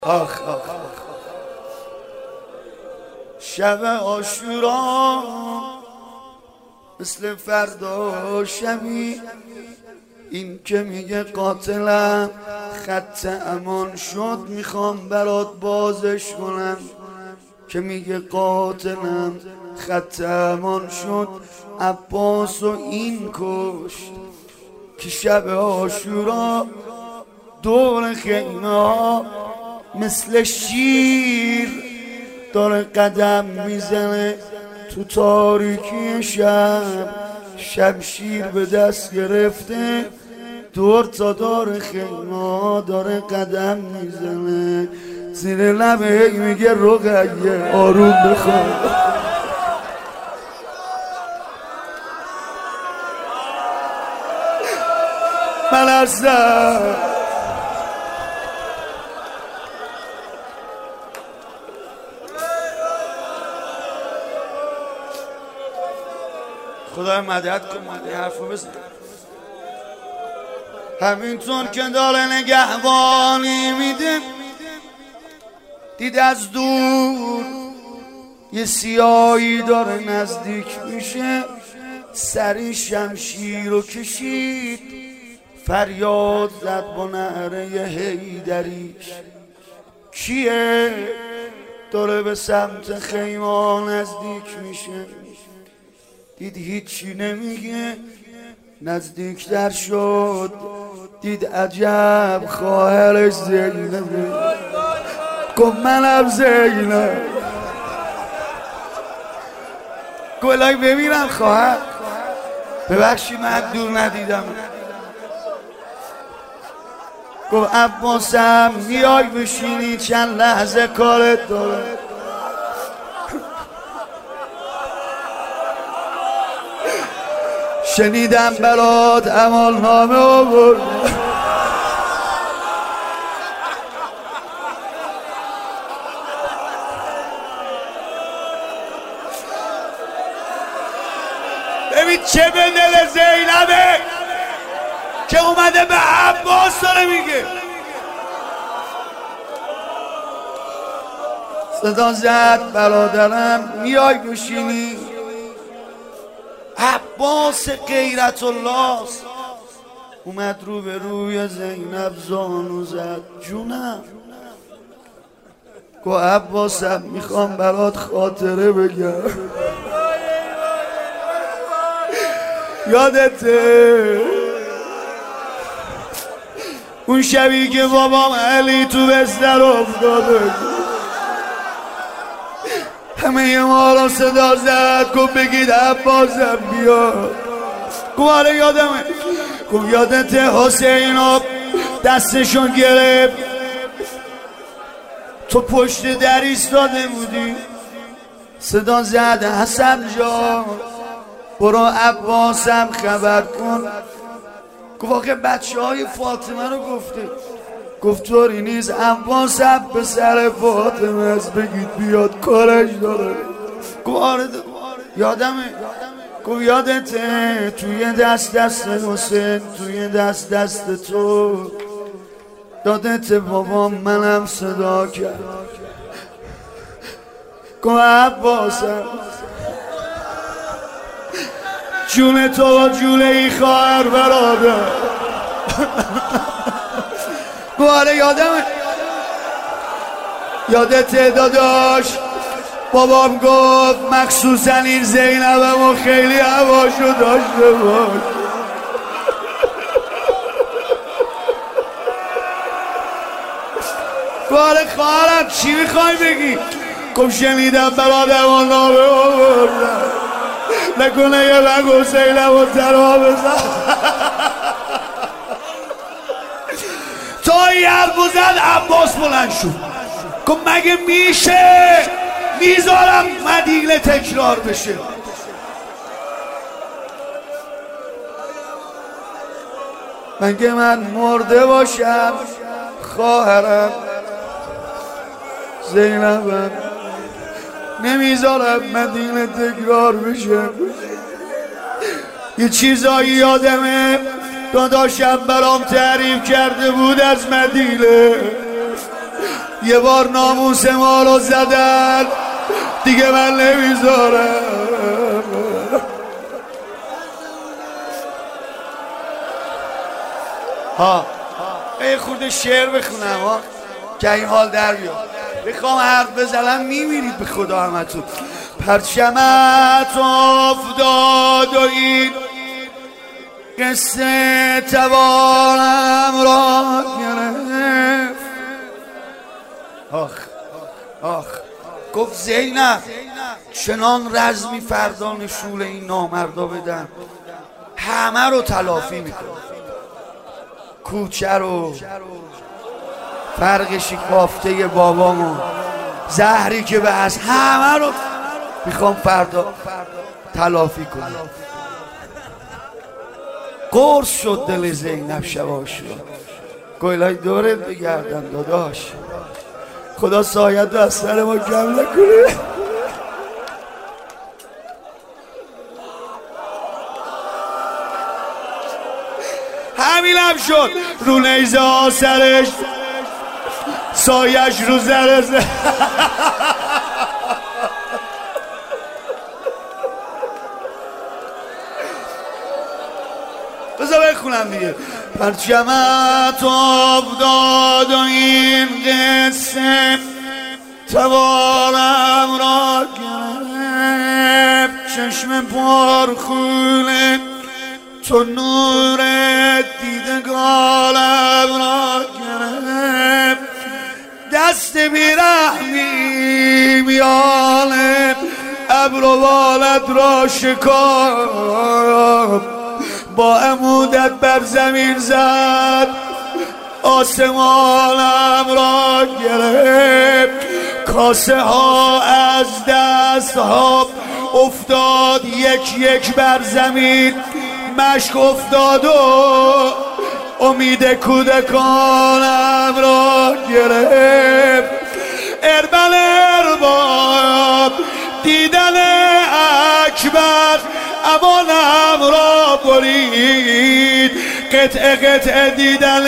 آخ آخ شب عاشورا مثل فردا شبی، این که میگه قاتلم خط امان شد میخوام برات بازش کنم، که میگه قاتلم خط امان شد عباس و این کشت. که شب عاشورا دور خیمه ها مثل شیر داره قدم میزنه تو تاریکی شب، شمشیر به دست گرفته دور تا دار خیمه داره قدم میزنه، زیر لبه میگه رقیه آروم بخواب. من هستم خدای مدد کن، من یه حرفو بزن. همینطور که داره نگهبانی میده، دید از دور یه سیاهی داره نزدیک میشه، سری شمشیر رو کشید، فریاد زد با نعره حیدریش. کیه؟ داره به سمت خیمه نزدیک میشه، دید هیچی نمیگه، نزدیکتر شد، دید عجب خواهرش زینبه، گفت منم زینب، گفت الهی ببینم خواهر، ببخشی من دور ندیدم. گفت عباسم میای بشینی چند لحظه کارت داره. شنیدم برات عملنامه آورد، ببین چه به دل زینبه که اومده به عباس داره میگه. صدا زد برادرم میای بشینی. عباس غیرت الله اومد رو به روی زینب زانو زد، جونم. گو عباسم میخوام برات خاطره بگم، یادته اون شبی که بابام علی تو بستر افتاده، همه ما را صدا زد، گفت بگید عباسم بیاد. گفت آره یادمه. گفت یادته حسین دستشون گرفت، تو پشت در ایستاده بودی، صدا زد حسن جان برو عباسم خبر کن. گفت آخه بچه های فاطمه رو گفته. گفت طوری نیست، عباسم به سر فاطمه است، بگید بیاد کارش داره. گفت آره یادمه. گفت یادته توی دست حسین، توی دست تو دادت بابام، منم صدا کرد. گفت عباسم جون تو و جون ای خواهر برادر. گواره یادمه. یادت داداش بابام گفت مخصوصا این زینبم و خیلی هواشو داشته باش. گواره خواهرم چی میخوای بگی؟ گفت شنیدم برادر و نامه آوردم، نکنه یه رنگ حسینم و ترها بزن. تا یه حرف زد عباس بلند شد، گفت مگه میشه میذارم مدینه تکرار بشه؟ مگه من مرده باشم خواهرم زینبم نمیذارم مدینه تکرار بشه. یه چیزایی یادمه داداشم برام تعریف کرده بود از مدینه، یه بار ناموس ما رو زدن دیگه من نمیذارم. یه خورده شعر بخونم که این حال در بیاد. بخوام حرف بزنم میمیرید به خدا همتون. پرچمت افتاد و این قصه توانم را گرفت. آخ گفت زینب چنان رزمی فردا نشول این نامردا بدن همه رو تلافی میکنه. کوچه رو، فرق شکافته بابامو، زهری که به هست، همه رو میخوام فردا تلافی کنم. قرص شد دل زینب شباش رو گویلای دورت بگردم داداش، خدا سایت رو از سر ما کم نکنه. همینم شد رو نیزه ها سرش سایش رو زرزه. بذار بخونم دیگه. پرچمت افتاد و این قصه توارم را گرفت. چشم پرخونه تو نور دیدگارم را گرفت. دست بیرحمی میان ابر و بالت را شکافت. با عمودت بر زمین زد آسمانم را گرفت. کاسه ها از دست ها افتاد یک یک بر زمین. مشک افتاد و امید کودکانم را گرفت. اربل ارباب دیدن اکبر امانم را برید. قطعه قطعه دیدن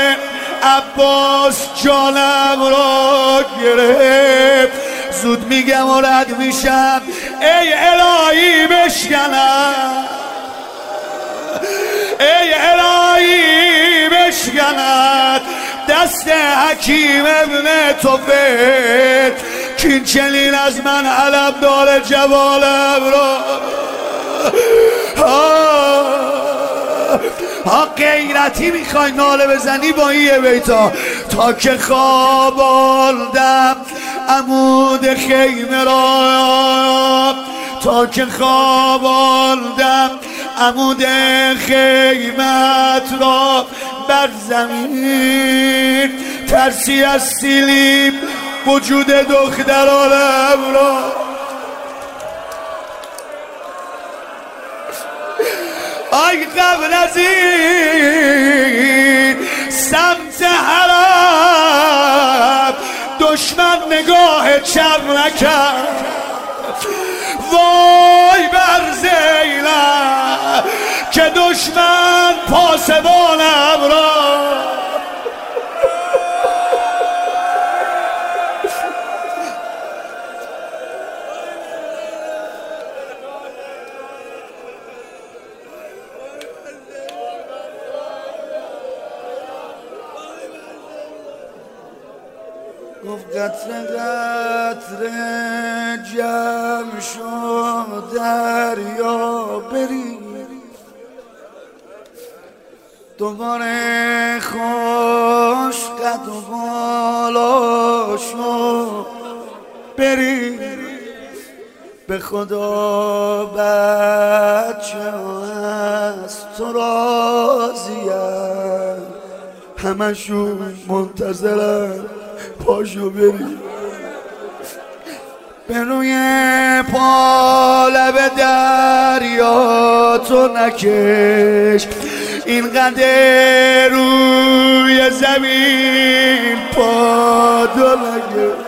عباس جانم را گرفت. زود میگم و رد میشم ای الهی بشکنم، ای الهی بشکند دست حکیم ابن توفیق که این چنین از من علم داره جوالم را. غیرتی میخوای ناله بزنی با این یه بیتا. تا که خواب آلدم عمود خیمه را، تا که خواب آلدم عمود خیمت را بر زمین. ترسی از سیلیم وجود دخترانم را. آی قبل از این سمت حرم دشمن نگاه چپ نکرد. وای بر زینب که دشمن پاسبانم را. گفت قطره قطره جمع شد دریا بری. دوباره خوش قد و بالا شد بری. به خدا بچه از تو راضیم، همشون منتظرن پاشو بری. به روی پا لب دریا تو نکش، اینقدر روی زمین پا تو نکش.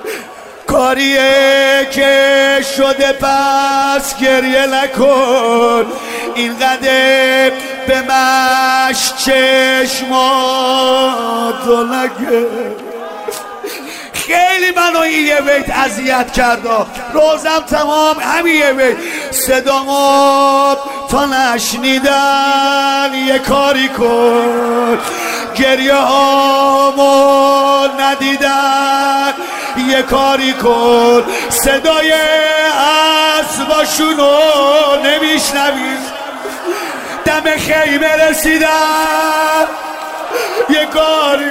کاریه که شده پس گریه نکن، اینقدر به مشت چشماتو نکش. خیلی منو این یه بیت اذیت کرده، روزم تمام همین یه بیت. صدامو تا نشنیدن یه کاری کن، گریه هامو ندیدن یه کاری کن، صدای اسباشونو نمیشنوی، دم خیمه رسیدن یه کاری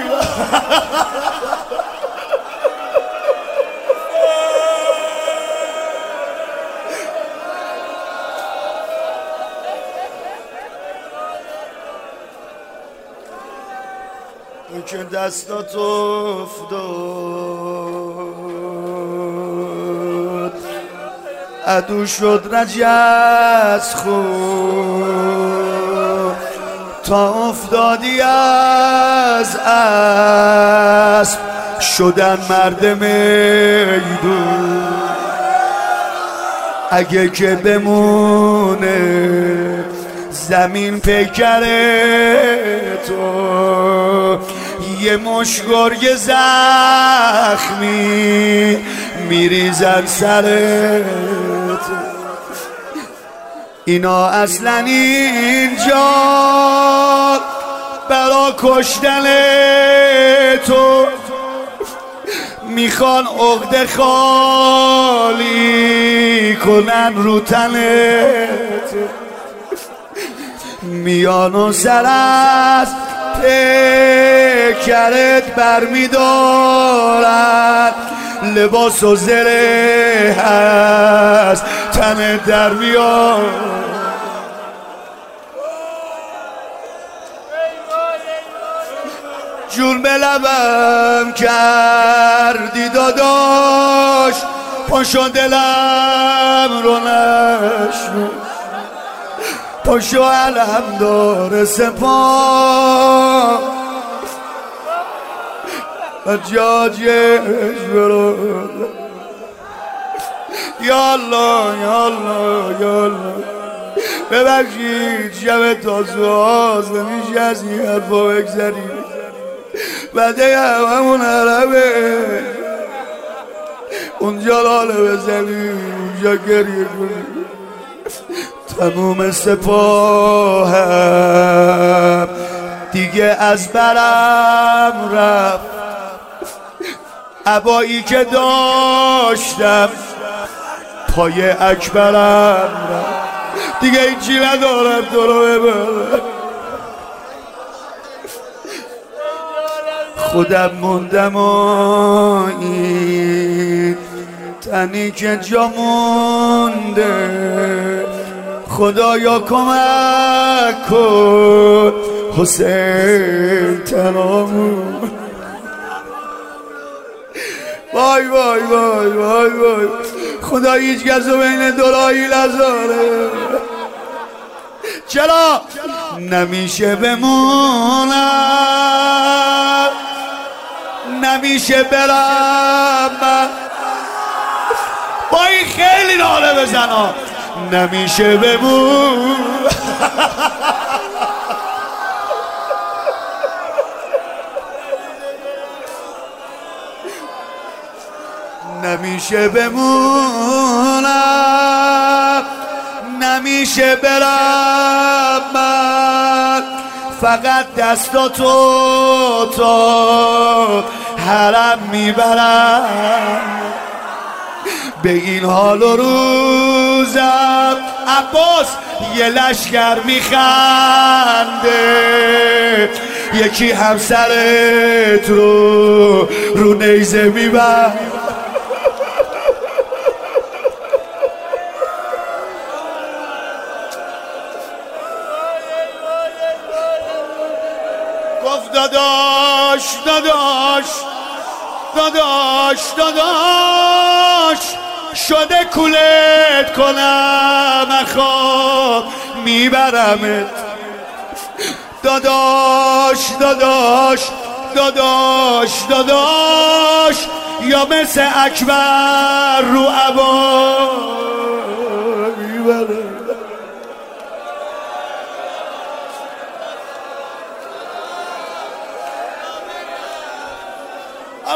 که دستات افتاد، عدو شد رجز خود، تا افتادی از اسب شدن مرد میدون. اگه که بمونه زمین پیکر تو، یه مش گرگ زخمی میریزن سرت. اینا اصلا اینجا برا کشتن تو، میخوان عقده خالی کنن رو تنت، میان و سر از پیکرت برمیدارن، لباس و زره هست تن در میان. جون به لبم کردی داداش، پاشو دلم رو نشنو، پاشو علم داره سپاه و جاجش برو. یالله یالله یالله ببخشید شب تازه هاست، نمیشه از این حرفا بگذریم، بده همون عربه اونجا لاله بزنیم اونجا گریه کنیم. تموم سپاهم دیگه از برم رفت، عبایی که داشتم پای اکبرم رفت، دیگه هیچی ندارم تو رو ببرم. خودم موندم و این تنی که جا مونده، خدایا کمک کن حسین تنامون. وای وای وای وای وای خدا هیچ کس رو بین دلایی نذاره. چرا نمیشه بمونم، نمیشه برم من با این خیلی ناله بزنم، نمیشه بمون نمیشه بمونم، نمیشه برم من، فقط دستاتو تا حرم میبرم. به این حال و روزم عباس یه لشکر میخنده، یکی همسرت رو نیزه میبر. گفت داداش داداش داداش داداش شده کولت کنم اخواب میبرمت. داداش داداش داداش داداش یا مثل اکبر رو عبا میبرم.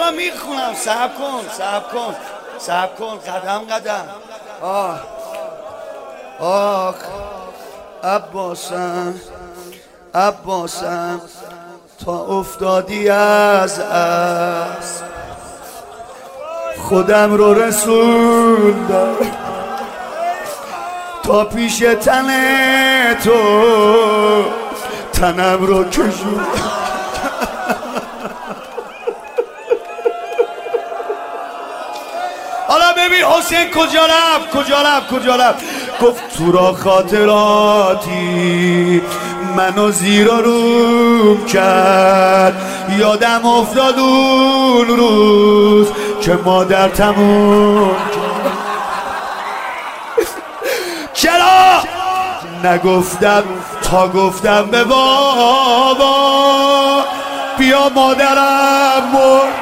حالا میخونم. صبر کن قدم آه عباسم تا افتادی از خودم رو رسوندم تا پیش تن تو، تنم رو کشوندم. حالا ببین حسین کجا رفت گفت تو را خاطراتی منو زیر و روم کرد، یادم افتاد اون روز که مادر تموم چرا نگفتم تا گفتم به بابا بیا مادرم مرد.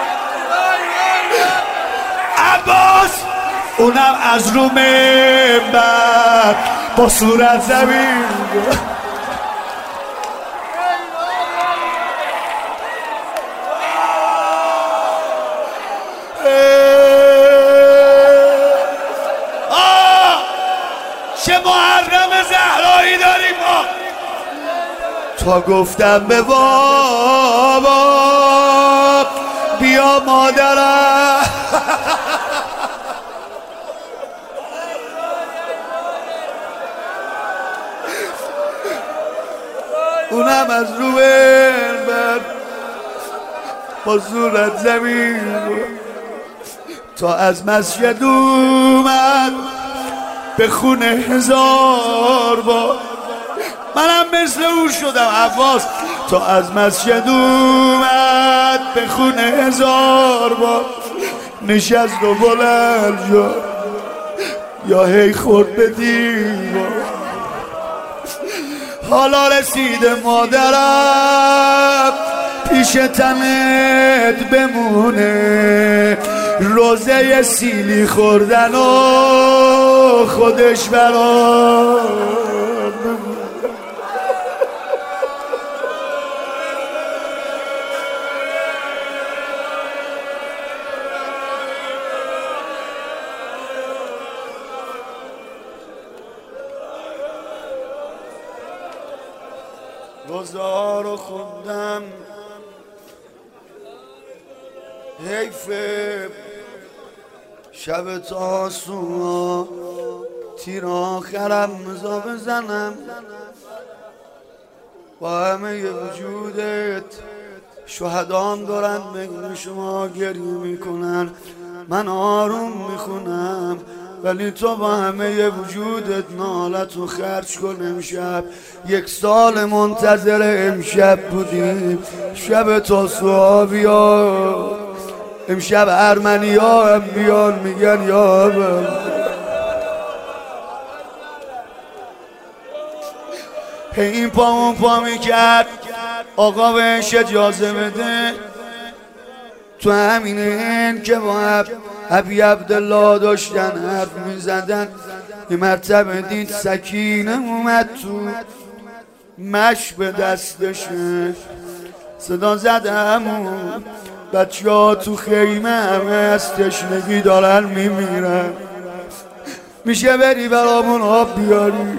عباس اونم از رو منبر با صورت زمین چه محرم زهرایی داریم ما. تا گفتم به بابا بیا مادرم اونم از رو منبر با صورت زمین تا از مسجد اومد به خونه 1000 بار. منم مثل او شدم عباس. تا از مسجد اومد به خونه 1000 بار، نشست و بلند شد یا هی خورد به دیوار. حالا رسیده مادرم پیش تنت بمونه، روزه سیلی خوردن و خودش برام روزا رو خوندم، حیفه شب تاسوعا تیر آخرم مزا بزنم، با همه وجودت شهدان دارن بین شما گریه میکنن، من آروم میخونم ولی تو با همه وجودت نالتو خرج کن. امشب 1 سال منتظر امشب بودیم، شب تاسوعا بیا. امشب ارمنی ها هم بیان میگن یا ابل این پا اون پا میکرد آقا بهش اجازه بده. تو همینه که با ابی عبدالله داشتن حرف میزدن، یه مرتبه دید سکینه اومد تو، مش به دستشه، صدا زدم بچه ها تو خیمه همه از تشنگی دارن میمیرن، میشه بری برامون آب بیاری؟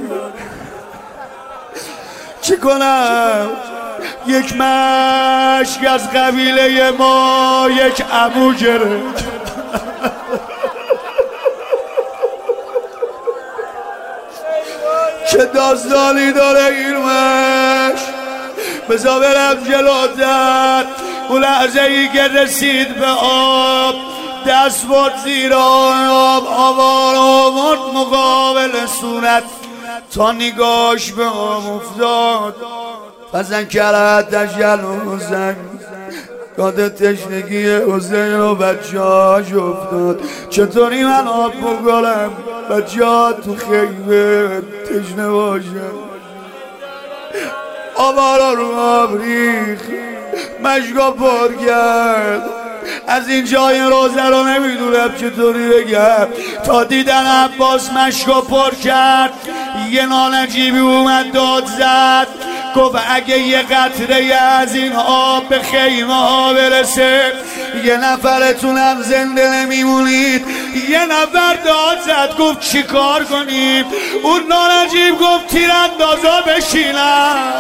چی کنم؟ یک مشک از قبیله ما یک عمو گرفت چه داستانی داره این مشک. بذار برم جلوتر. اون لحظه ای که رسید به آب، دست برد زیر آب، آوار آورد مقابل صورت تا نگاش به آب افتاد. فزن کرد تشل حسین، داده تشنگی حسین و بچه هاش افتاد. چطوری من آب بگلم بچه ها تو خیمه تشنه باشم؟ آبارا رو آب ریخ، مشکا پر کرد. از این جای روزه رو نمیدونم چطوری بگم، تا دیدن عباس مشکا پر کرد. یه نالنجیبی اومد داد زد، گفت اگه یه قطره از این آب به خیمه ها برسه یه نفرتونم زنده نمیمونید. یه نفر داد زد گفت چی کار کنیم؟ اون نانجیب گفت تیراندازا بشینن.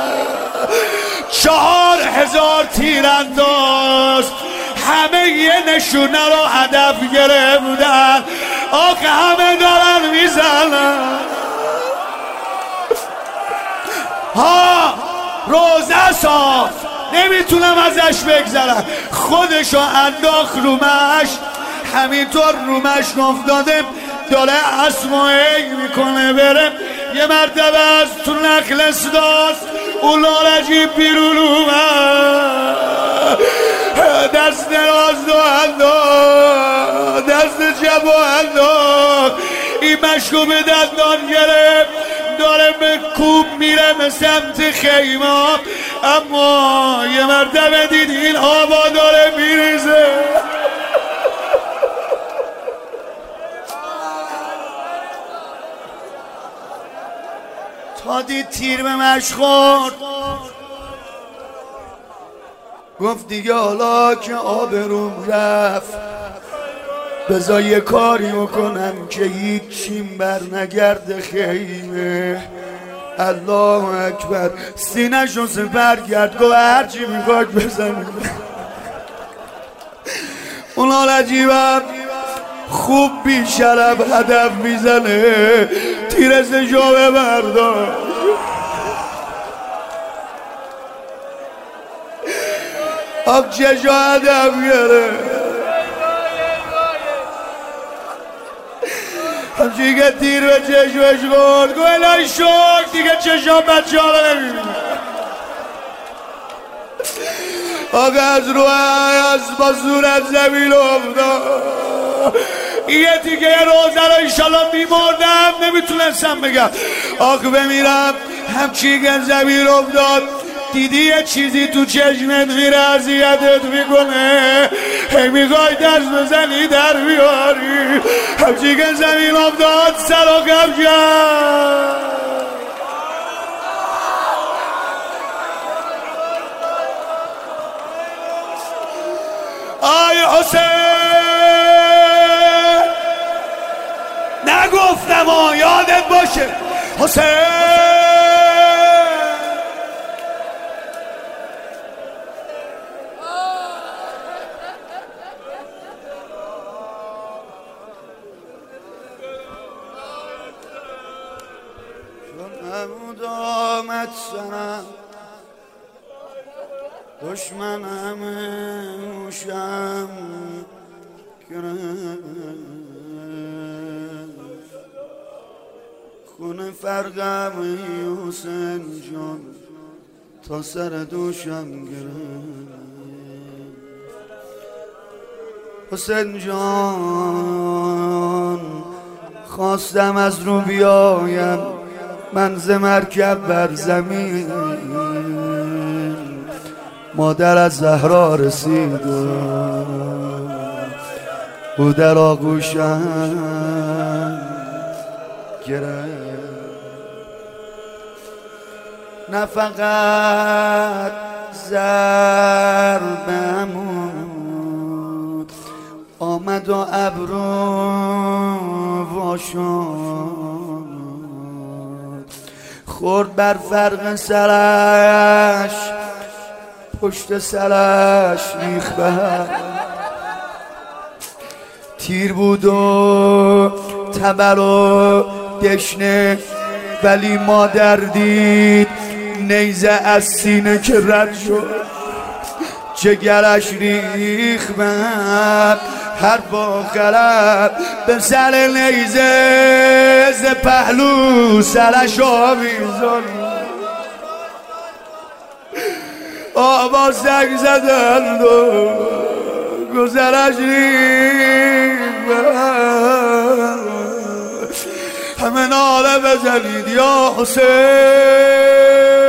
4000 تیرانداز همه یه نشونه رو هدف گرفتن. آخه همه دارن میزنن. ها روزه صاف نمیتونم ازش بگذرم. خودشو انداخت رومش، همینطور رومش افتاده داره اسماعی میکنه بره. یه مرتبه از تو نخلص داست اون نانجیب بیرون اومد. دست راست و انداخت، دست چپ و انداخت. این مشکو به دندان گرفت داره به کوب میره به سمت خیمه، اما یه مرتبه دید این آبا داره میریزه. تا دید تیر به مش خورد گفت دیگه حالا که آبروم رفت بذار یه کاری بکنم که هیچیم بر نگرد خیمه. الله اکبر. سینه‌شو سپر کرد گفت هرچی میخواد بزنید. اون نانجیبم خوب بیشرف هدف میزنه، تیرسشو ببردار. آب چشو هدف گرفت. همچی که تیر به چشمش خورد گوه الهی شکر دیگه چشم بچه ها رو نمیبینه. آقا از رو از با صورت زمین افتاد. یه دیگه روزه رو انشالله میمردم نمیتونستم بگم آقا بمیرم. همچی که زمین افتاد دیدی یه چیزی تو چشمت میره اذیتت میکنه، هی میخوای دست بزنی در بیاری. همچی که زمین افتاد سر و کف کرد. آی حسین نگفتم یادت باشه حسین. محمود آمد سرم دشمنم موشم گرفت، خونه فرقم حسین جان تا سر دوشم گرفت. حسین جان خواستم از رو بیایم من ز مرکب بر زمین، مادر از زهرا رسید او در آغوشم گرفت. نه فقط ضربمون آمد و ابرو واشد، خورد بر فرق سرش پشت سرش ریخ بر. تیر بود و تبر و دشنه ولی مادر دید نیزه از سینه که رد شد جگرش ریخ بر. هر با خرد به سر نیزه ز پهلو سرش آویزان آبا سگ زدند و گذرش ریخ بر. همه ناله بزنید یا حسین.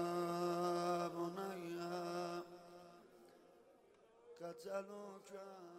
قتلوك